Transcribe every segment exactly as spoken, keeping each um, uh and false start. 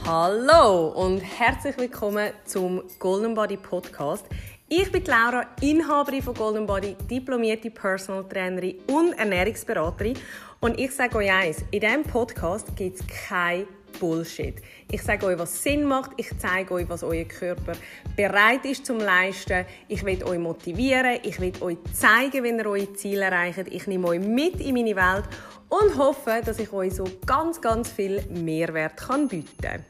Hallo und herzlich willkommen zum Golden Body Podcast. Ich bin Laura, Inhaberin von Golden Body, diplomierte Personal Trainerin und Ernährungsberaterin. Und ich sage euch eins, in diesem Podcast gibt es kein Bullshit. Ich sage euch, was Sinn macht. Ich zeige euch, was euer Körper bereit ist zum Leisten. Ich will euch motivieren. Ich will euch zeigen, wie ihr eure Ziele erreicht. Ich nehme euch mit in meine Welt und hoffe, dass ich euch so ganz, ganz viel Mehrwert kann bieten kann.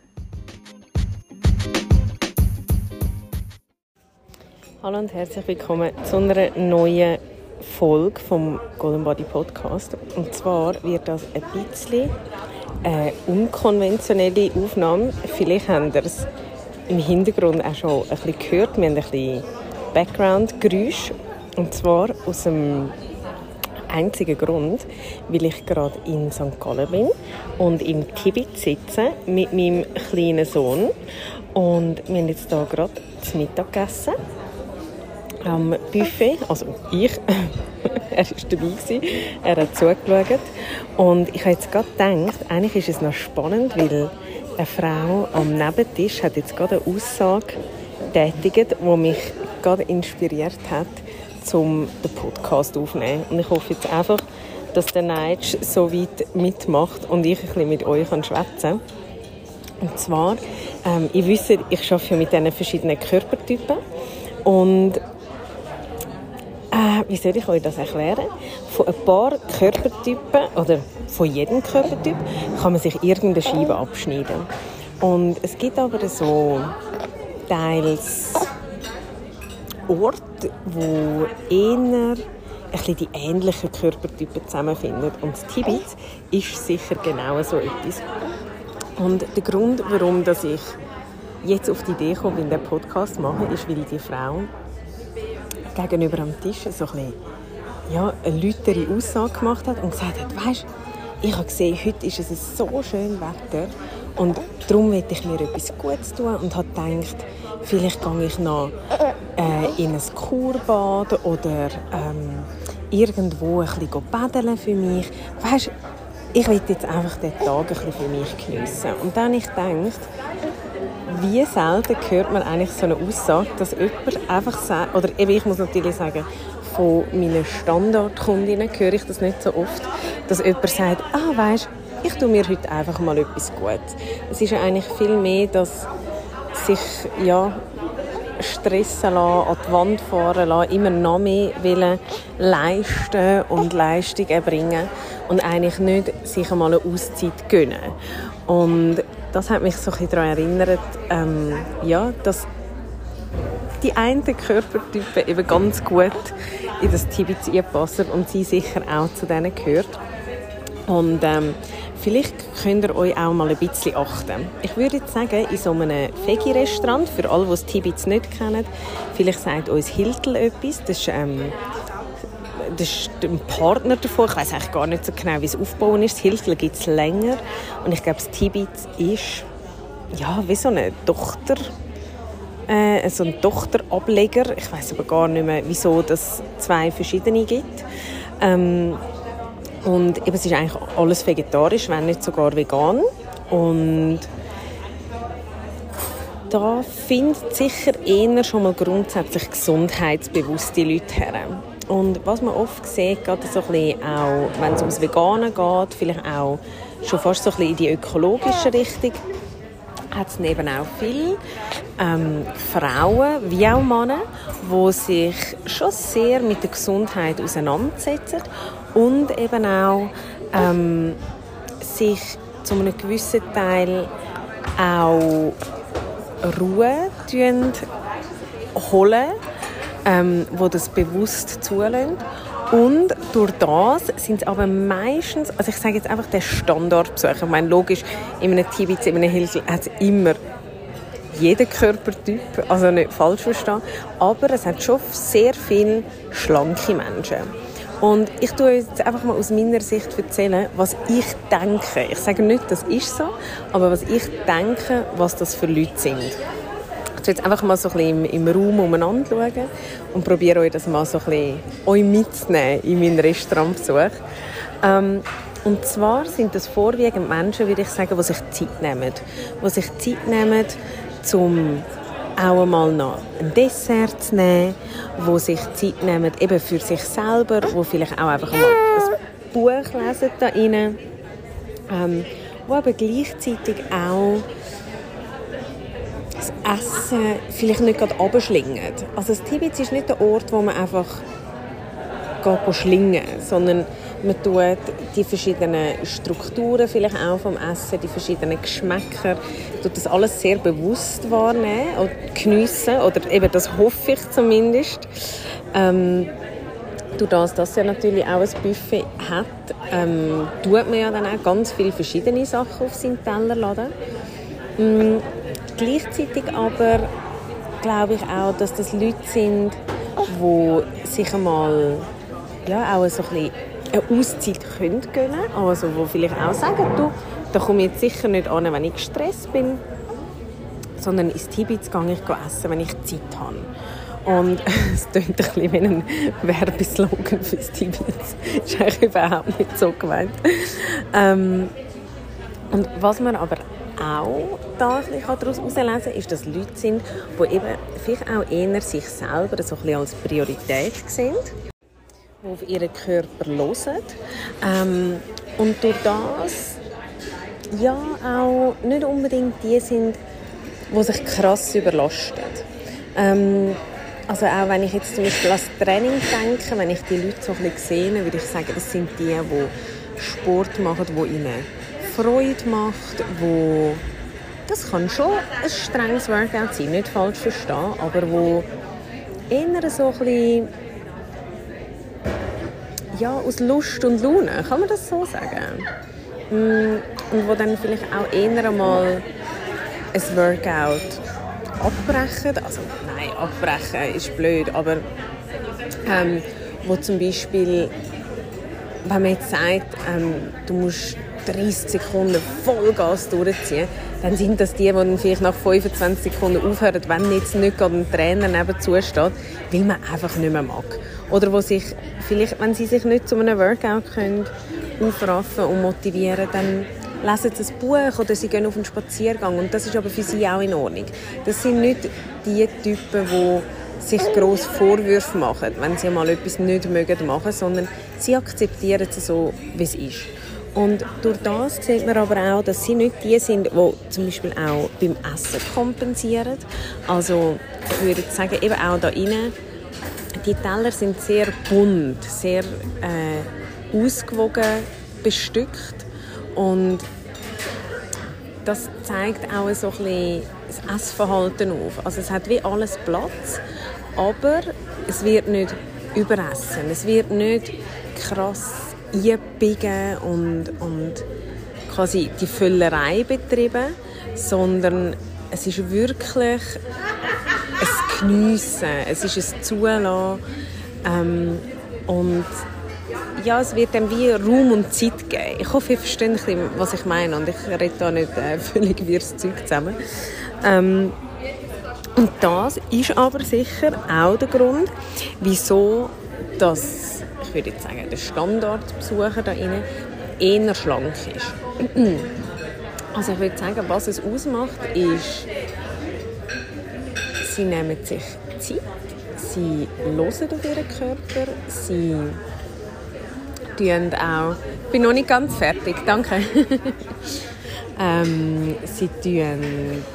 Hallo und herzlich willkommen zu einer neuen Folge vom Golden Body Podcast. Und zwar wird das ein bisschen eine unkonventionelle Aufnahme. Vielleicht habt ihr es im Hintergrund auch schon ein bisschen gehört. Wir haben ein bisschen Background-Geräusch. Und zwar aus dem einzigen Grund, weil ich gerade in Sankt Gallen bin und im Tibet sitze mit meinem kleinen Sohn. Und wir haben jetzt hier gerade zu Mittag gegessen. Am Buffet, also ich, er war dabei gewesen, er hat zugeschaut und ich habe jetzt gerade gedacht, eigentlich ist es noch spannend, weil eine Frau am Nebentisch hat jetzt gerade eine Aussage getätigt, die mich gerade inspiriert hat, um den Podcast aufzunehmen. Und ich hoffe jetzt einfach, dass der Neitsch so weit mitmacht und ich ein bisschen mit euch schwätzen kann. Und zwar, ähm, ihr wisst, ich arbeite ja mit diesen verschiedenen Körpertypen und Äh, wie soll ich euch das erklären? Von ein paar Körpertypen, oder von jedem Körpertyp, kann man sich irgendeine Scheibe abschneiden. Und es gibt aber so teils Orte, wo eher ein bisschen die ähnlichen Körpertypen zusammenfinden. Und das Tibet ist sicher genau so etwas. Und der Grund, warum dass ich jetzt auf die Idee komme, in diesen Podcast zu machen, ist, weil die Frau gegenüber am Tisch so ein bisschen, ja, eine lautere Aussage gemacht hat und gesagt hat, weisst, ich habe gesehen, heute ist es so schön Wetter und darum will ich mir etwas Gutes tun und habe gedacht, vielleicht gehe ich noch äh, in ein Kurbad oder ähm, irgendwo ein bisschen paddeln für mich. Weisst, ich will jetzt einfach den Tag ein bisschen für mich geniessen. Und dann habe ich gedacht, wie selten hört man eigentlich so eine Aussage, dass jemand einfach sagt, oder eben ich muss natürlich sagen, von meinen Standardkundinnen höre ich das nicht so oft, dass jemand sagt, ah weisst, ich tue mir heute einfach mal etwas Gutes. Es ist ja eigentlich viel mehr, dass sich ja stressen lassen, an die Wand fahren lassen, immer noch mehr wollen leisten und Leistung erbringen und eigentlich nicht sich einmal eine Auszeit gönnen. Und das hat mich so ein bisschen daran erinnert, ähm, ja, dass die einen Körpertypen eben ganz gut in das Tibet einpassen und sie sicher auch zu denen gehört. Und ähm, vielleicht könnt ihr euch auch mal ein bisschen achten. Ich würde jetzt sagen, in so einem Veggie-Restaurant, für alle, die das Tibet nicht kennen, vielleicht sagt uns Hiltl etwas, das ist, ähm, das ist ein Partner davon. Ich weiss eigentlich gar nicht so genau, wie es aufgebaut ist. Das Hiltl gibt es länger. Und ich glaube, das Tibet ist ja, wie so eine Tochter, äh, so ein Tochterableger. Ich weiss aber gar nicht mehr, wieso es zwei verschiedene gibt. Ähm, und eben, es ist eigentlich alles vegetarisch, wenn nicht sogar vegan. Und da findet sicher eher schon mal grundsätzlich gesundheitsbewusste Leute her. Und was man oft sieht, gerade so ein bisschen auch, wenn es ums Veganen geht, vielleicht auch schon fast so ein bisschen in die ökologische Richtung, hat es eben auch viele ähm, Frauen wie auch Männer, die sich schon sehr mit der Gesundheit auseinandersetzen und eben auch ähm, sich zu einem gewissen Teil auch Ruhe holen, ähm, wo das bewusst zulassen. Und durch das sind es aber meistens, also ich sage jetzt einfach der Standardbesucher. Ich meine, logisch, in einem Tibet, in einem Hiltl hat es immer jeden Körpertyp, also nicht falsch verstehen, aber es hat schon sehr viele schlanke Menschen. Und ich tue jetzt einfach mal aus meiner Sicht erzählen, was ich denke. Ich sage nicht, das ist so, aber was ich denke, was das für Leute sind. Ich jetzt einfach mal so ein bisschen im, im Raum umeinander schauen und probiere euch das mal so ein bisschen euch mitzunehmen in meinen Restaurantbesuch. Ähm, Und zwar sind das vorwiegend Menschen, würde ich sagen, die sich Zeit nehmen. Die sich Zeit nehmen, um auch einmal noch ein Dessert zu nehmen, die sich Zeit nehmen eben für sich selber, die vielleicht auch einfach mal ein Buch lesen da rein, ähm, die aber gleichzeitig auch das Essen vielleicht nicht gerade runterschlingen. Also das Tibitz ist nicht der Ort, wo man einfach geht schlingen, sondern man tut die verschiedenen Strukturen vielleicht auch vom Essen, die verschiedenen Geschmäcker, tut das alles sehr bewusst wahrnehmen und geniessen, oder eben das hoffe ich zumindest. Ähm, durch das, dass ja natürlich auch ein Buffet hat, ähm, tut man ja dann auch ganz viele verschiedene Sachen auf seinen Teller laden. Ähm, gleichzeitig aber glaube ich auch, dass das Leute sind, die sich einmal ja, auch so ein bisschen eine Auszeit können gönnen, also die vielleicht auch sagen, du, da komme ich jetzt sicher nicht an, wenn ich gestresst bin, sondern ins Tibitz gehe ich essen, wenn ich Zeit habe. Und es klingt ein bisschen wie ein Werbeslogan für das Tibitz. Das ist eigentlich überhaupt nicht so gemeint. Ähm, und was man aber auch da ein bisschen daraus herauslesen kann, ist, dass Leute sind, die eben vielleicht auch eher sich selber so ein bisschen als Priorität sehen, die auf ihren Körper hören. Ähm, und durch das ja auch nicht unbedingt die sind, die sich krass überlasten. Ähm, also auch wenn ich jetzt zum Beispiel an das Training denke, wenn ich die Leute so ein bisschen sehe, würde ich sagen, das sind die, die Sport machen, die ihnen Freude macht, wo das kann schon ein strenges Workout sein, nicht falsch verstehen, aber wo eher so ein bisschen ja, aus Lust und Laune, kann man das so sagen? Und wo dann vielleicht auch eher einmal ein Workout abbrechen, also nein, abbrechen ist blöd, aber ähm, wo zum Beispiel, wenn man jetzt sagt, ähm, du musst dreißig Sekunden Vollgas durchziehen, dann sind das die, die dann vielleicht nach fünfundzwanzig Sekunden aufhören, wenn jetzt nicht gerade ein Trainer nebenzu steht, weil man einfach nicht mehr mag. Oder wo sich vielleicht, wenn sie sich nicht zu einem Workout können, aufraffen und motivieren, dann lesen sie ein Buch oder sie gehen auf einen Spaziergang. Und das ist aber für sie auch in Ordnung. Das sind nicht die Typen, die sich grosse Vorwürfe machen, wenn sie mal etwas nicht machen mögen, sondern sie akzeptieren es so, wie es ist. Und durch das sieht man aber auch, dass sie nicht die sind, die zum Beispiel auch beim Essen kompensieren. Also ich würde sagen, eben auch da rein, die Teller sind sehr bunt, sehr äh, ausgewogen bestückt und das zeigt auch so ein bisschen das Essverhalten auf. Also es hat wie alles Platz, aber es wird nicht überessen, es wird nicht krass einbiegen und, und quasi die Füllerei betrieben, sondern es ist wirklich ein Geniessen, es ist ein Zulassen ähm, und ja, es wird dann wie Raum und Zeit geben. Ich hoffe, ihr versteht ein bisschen, was ich meine und ich rede da nicht äh, völlig wirres Zeug zusammen. Ähm, und das ist aber sicher auch der Grund, wieso das, ich würde jetzt sagen, der Standardbesucher da rein eher schlank ist. Also ich würde sagen, was es ausmacht, ist, sie nehmen sich Zeit, sie hören auf ihren Körper, sie tun auch, ich bin noch nicht ganz fertig, danke. ähm, sie tun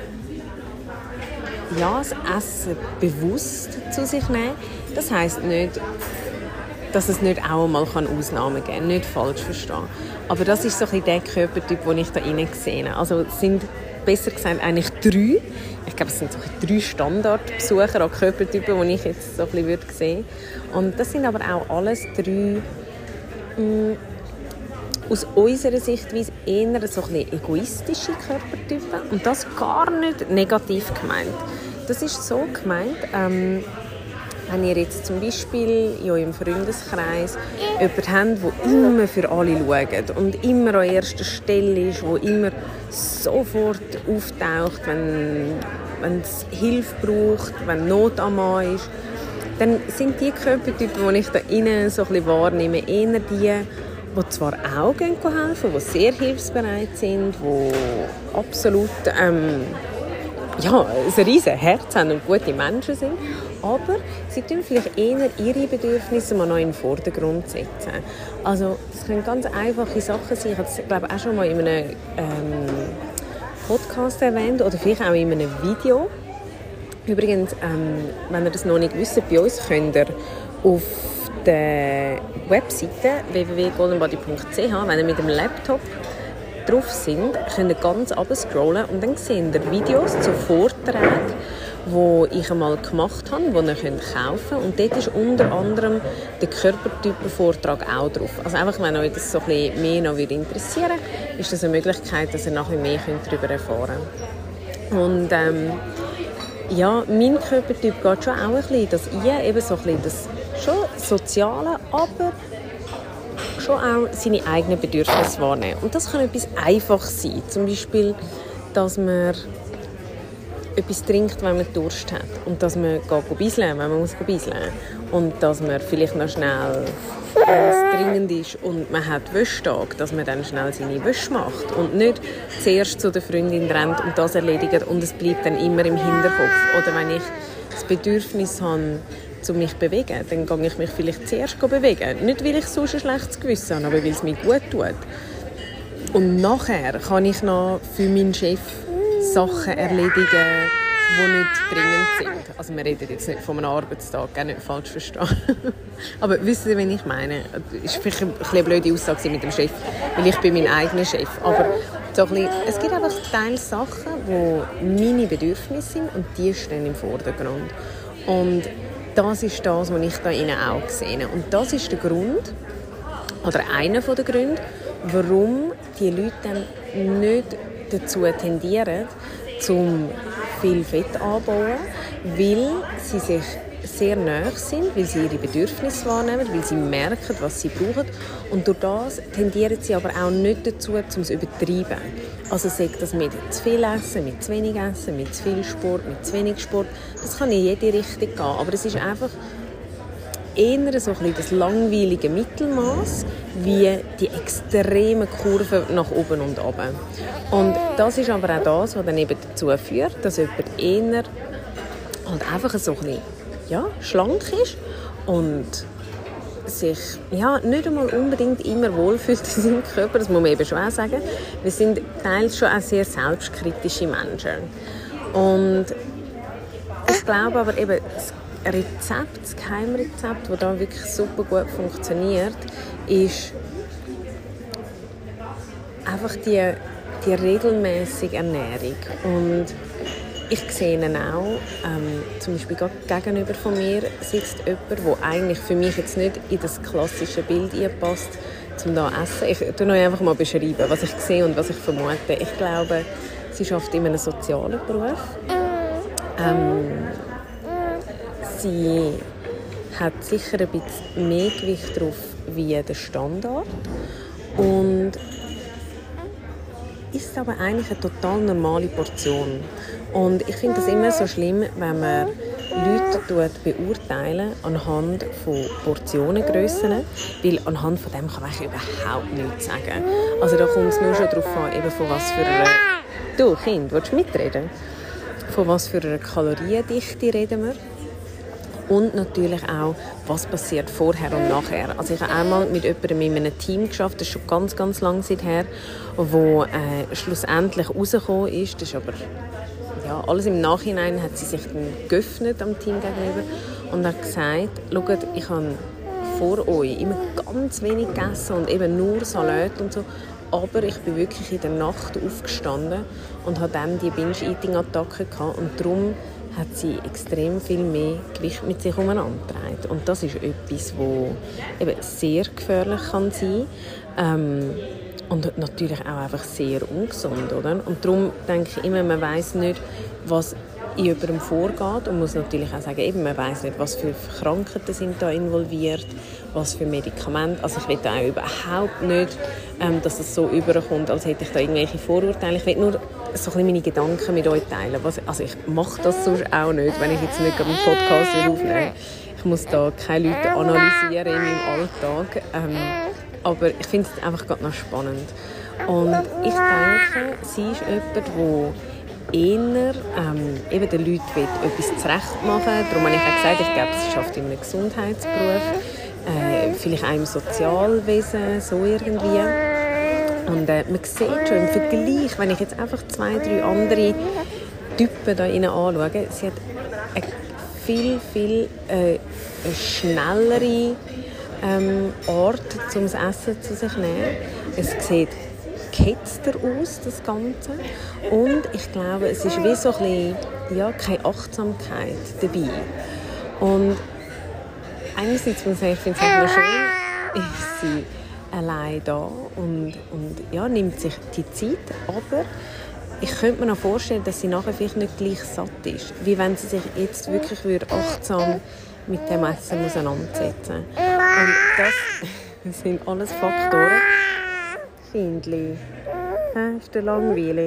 ja, das Essen bewusst zu sich nehmen. Das heisst nicht, dass es nicht auch mal Ausnahmen geben kann, nicht falsch verstehen. Aber das ist so ein bisschen der Körpertyp, den ich da rein sehe. Also es sind besser gesagt eigentlich drei. Ich glaube, es sind so drei Standardbesucher an Körpertypen, die ich jetzt so ein bisschen würde sehen. Und das sind aber auch alles drei mh, aus unserer Sichtweise eher so ein bisschen egoistische Körpertypen. Und das gar nicht negativ gemeint. Das ist so gemeint, ähm, wenn ihr jetzt zum Beispiel in eurem Freundeskreis jemanden habt, der immer für alle schaut und immer an erster Stelle ist, der immer sofort auftaucht, wenn, wenn es Hilfe braucht, wenn Not am Mann ist, dann sind die Körpertypen, die ich da innen so ein bisschen wahrnehme, eher die, die zwar auch helfen, die sehr hilfsbereit sind, die absolut ähm, ja, ein riesen Herz haben und gute Menschen sind, aber sie tun vielleicht eher ihre Bedürfnisse mal noch in den Vordergrund setzen. Also das können ganz einfache Sachen sein. Ich habe es, glaube ich, auch schon mal in einem ähm, Podcast erwähnt oder vielleicht auch in einem Video. Übrigens, ähm, wenn ihr das noch nicht wisst, bei uns könnt ihr auf der Webseite w w w punkt goldenbody punkt c h, wenn ihr mit dem Laptop drauf sind, könnt ihr ganz runter scrollen und dann seht ihr Videos zu Vorträgen, die ich einmal gemacht habe, die ihr könnt kaufen könnt. Und dort ist unter anderem der Körpertypen-Vortrag auch drauf. Also einfach, wenn euch das so ein bisschen mehr noch interessieren würde, ist das eine Möglichkeit, dass ihr nachher mehr darüber erfahren könnt. Und ähm, ja, mein Körpertyp geht schon auch ein bisschen, dass ich eben so ein bisschen das schon Soziale, aber schon auch seine eigenen Bedürfnisse wahrnehmen. Und das kann etwas Einfaches sein. Zum Beispiel, dass man etwas trinkt, wenn man Durst hat. Und dass man geht bisseln, wenn man muss bisseln. Und dass man vielleicht noch schnell, wenn es dringend ist und man hat Wäschtag, dass man dann schnell seine Wäsche macht. Und nicht zuerst zu der Freundin rennt und das erledigt und es bleibt dann immer im Hinterkopf. Oder wenn ich das Bedürfnis habe, zu mich bewegen, dann gehe ich mich vielleicht zuerst bewegen. Nicht, weil ich sonst ein schlechtes Gewissen habe, aber weil es mir gut tut. Und nachher kann ich noch für meinen Chef Sachen erledigen, die nicht dringend sind. Also wir reden jetzt nicht von einem Arbeitstag, gar nicht falsch verstehen. Aber wisst ihr, was ich meine? Das war vielleicht ein bisschen eine blöde Aussage mit dem Chef, weil ich bin mein eigener Chef. Aber so ein bisschen, es gibt einfach Teil Sachen, die meine Bedürfnisse sind und die stehen im Vordergrund. Und das ist das, was ich da innen auch sehe. Und das ist der Grund, oder einer der Gründe, warum die Leute dann nicht dazu tendieren, zum viel Fett anzubauen, weil sie sich sehr nahe sind, weil sie ihre Bedürfnisse wahrnehmen, weil sie merken, was sie brauchen. Und durch das tendieren sie aber auch nicht dazu, um es zu übertreiben. Also sagt das mit zu viel Essen, mit zu wenig Essen, mit zu viel Sport, mit zu wenig Sport. Das kann in jede Richtung gehen. Aber es ist einfach eher so ein bisschen das langweilige Mittelmaß wie die extreme Kurve nach oben und runter. Und das ist aber auch das, was dann eben dazu führt, dass jemand eher halt einfach so ein bisschen, ja, schlank ist und sich ja, nicht einmal unbedingt immer wohlfühlt in seinem Körper, das muss man eben schon auch sagen. Wir sind teils schon auch sehr selbstkritische Menschen. Und ich glaube aber eben, das Rezept, das Geheimrezept, das da wirklich super gut funktioniert, ist einfach die, die regelmäßige Ernährung. Und ich sehe ihn auch, ähm, zum Beispiel gerade gegenüber von mir sitzt jemand, der eigentlich für mich jetzt nicht in das klassische Bild passt, um da zu essen. Ich beschreibe euch einfach mal, beschreiben, was ich sehe und was ich vermute. Ich glaube, sie arbeitet in einem sozialen Beruf. Ähm, sie hat sicher ein bisschen mehr Gewicht drauf wie der Standard. Und ist aber eigentlich eine total normale Portion. Und ich finde das immer so schlimm, wenn man Leute beurteilen anhand von Portionengrössen, weil anhand von dem kann man überhaupt nichts sagen. Also da kommt es nur schon darauf an, eben von was für einer... Du, Kind, willst du mitreden? Von was für einer Kaloriendichte reden wir? Und natürlich auch, was passiert vorher und nachher. Also ich habe einmal mit jemandem in einem Team geschafft, das ist schon ganz, ganz lange seither, wo äh, schlussendlich rausgekommen ist. Das ist aber ja, alles im Nachhinein hat sie sich dann geöffnet am Team gegenüber und hat gesagt, schaut, ich habe vor euch immer ganz wenig gegessen und eben nur Salat und so, aber ich bin wirklich in der Nacht aufgestanden und hatte dann die Binge-Eating-Attacke gehabt und darum hat sie extrem viel mehr Gewicht mit sich umeinandergetragen. Und das ist etwas, das eben sehr gefährlich kann sein kann. Ähm, und natürlich auch einfach sehr ungesund. Oder? Und darum denke ich immer, man weiss nicht, was in jemandem vorgeht. Und muss natürlich auch sagen, eben, man weiss nicht, was für Krankheiten sind da involviert, was für Medikamente. Also ich will da auch überhaupt nicht, ähm, dass es so überkommt, als hätte ich da irgendwelche Vorurteile. Ich will nur so ein bisschen meine Gedanken mit euch teilen. Was, also ich mache das sonst auch nicht, wenn ich jetzt nicht einen Podcast aufnehme. Ich muss da keine Leute analysieren in meinem Alltag. Ähm, aber ich finde es einfach gerade noch spannend. Und ich denke, sie ist jemand, der eher ähm, eben den Leuten etwas zurecht machen will. Darum habe ich auch gesagt, ich glaube, sie schafft in einem Gesundheitsberuf, äh, vielleicht auch im Sozialwesen, so irgendwie. Und äh, man sieht schon im Vergleich, wenn ich jetzt einfach zwei, drei andere Typen da innen anschaue, sie hat eine viel, viel äh, eine schnellere ähm, Art, um das Essen zu sich zu nehmen. Es sieht gehetzter aus, das Ganze. Und ich glaube, es ist wie so ein bisschen, ja, keine Achtsamkeit dabei. Und einerseits muss ich sagen, ich finde es auch schön, ist sie allein da und, und ja, nimmt sich die Zeit, aber ich könnte mir noch vorstellen, dass sie nachher vielleicht nicht gleich satt ist, wie wenn sie sich jetzt wirklich achtsam mit dem Essen auseinandersetzen. Und das sind alles Faktoren. Kindli, ist der langweilig?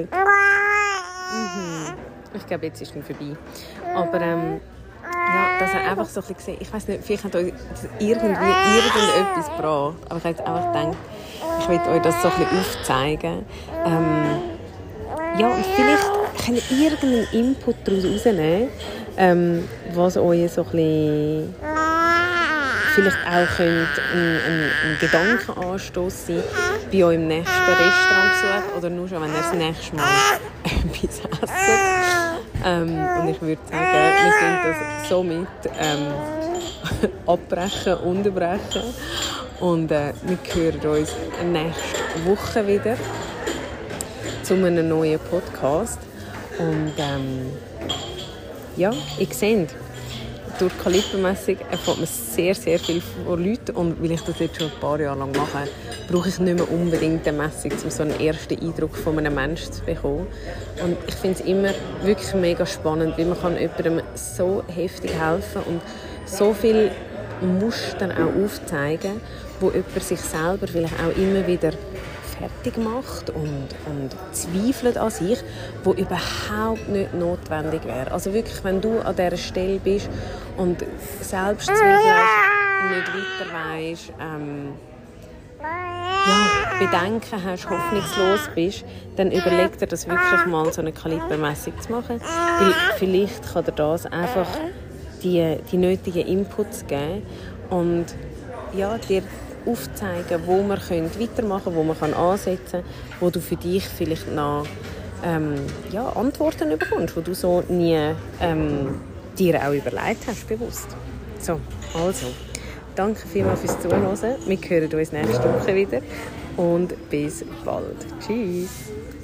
Mhm. Ich glaube, jetzt ist es vorbei. Aber ähm, ja, dass er einfach so ein bisschen, ich weiß nicht, vielleicht hat euch irgendwie irgendetwas gebracht, aber ich habe jetzt einfach gedacht, ich will euch das so ein bisschen aufzeigen. Ähm, ja, und vielleicht könnt ihr irgendeinen Input daraus rausnehmen, ähm, was euch so ein bisschen vielleicht auch könnt ein, ein, ein Gedankenanstoss sein bei eurem nächsten Restaurantbesuch oder nur schon, wenn ihr das nächste Mal etwas esst. Ähm, und ich würde sagen, wir können das somit ähm, abbrechen, unterbrechen. Und äh, wir hören uns nächste Woche wieder zu einem neuen Podcast. Und ähm, ja, ihr seht, durch die Kalibermessung erfährt man sehr, sehr viel von Leuten. Und weil ich das jetzt schon ein paar Jahre lang mache, brauche ich nicht mehr unbedingt eine Messung, um so einen ersten Eindruck von einem Menschen zu bekommen. Und ich finde es immer wirklich mega spannend, weil man kann jemandem so heftig helfen und so viel Muster auch aufzeigen, wo jemand sich selber vielleicht auch immer wieder fertig macht und, und zweifelt an sich, wo überhaupt nicht notwendig wäre. Also wirklich, wenn du an dieser Stelle bist und selbst zweifelst, nicht weiter weisst, ähm, ja, Bedenken hast, hoffnungslos bist, dann überleg dir das wirklich mal, so eine Kalibermessung zu machen. Weil vielleicht kann dir das einfach die, die nötigen Inputs geben und ja, dir aufzeigen, wo man weitermachen können, wo man ansetzen kann, wo du für dich vielleicht noch ähm, ja, Antworten bekommst, die du so nie ähm, dir auch überlegt hast, bewusst. So, also, danke vielmals fürs Zuhören. Wir hören uns nächste Woche wieder und bis bald. Tschüss.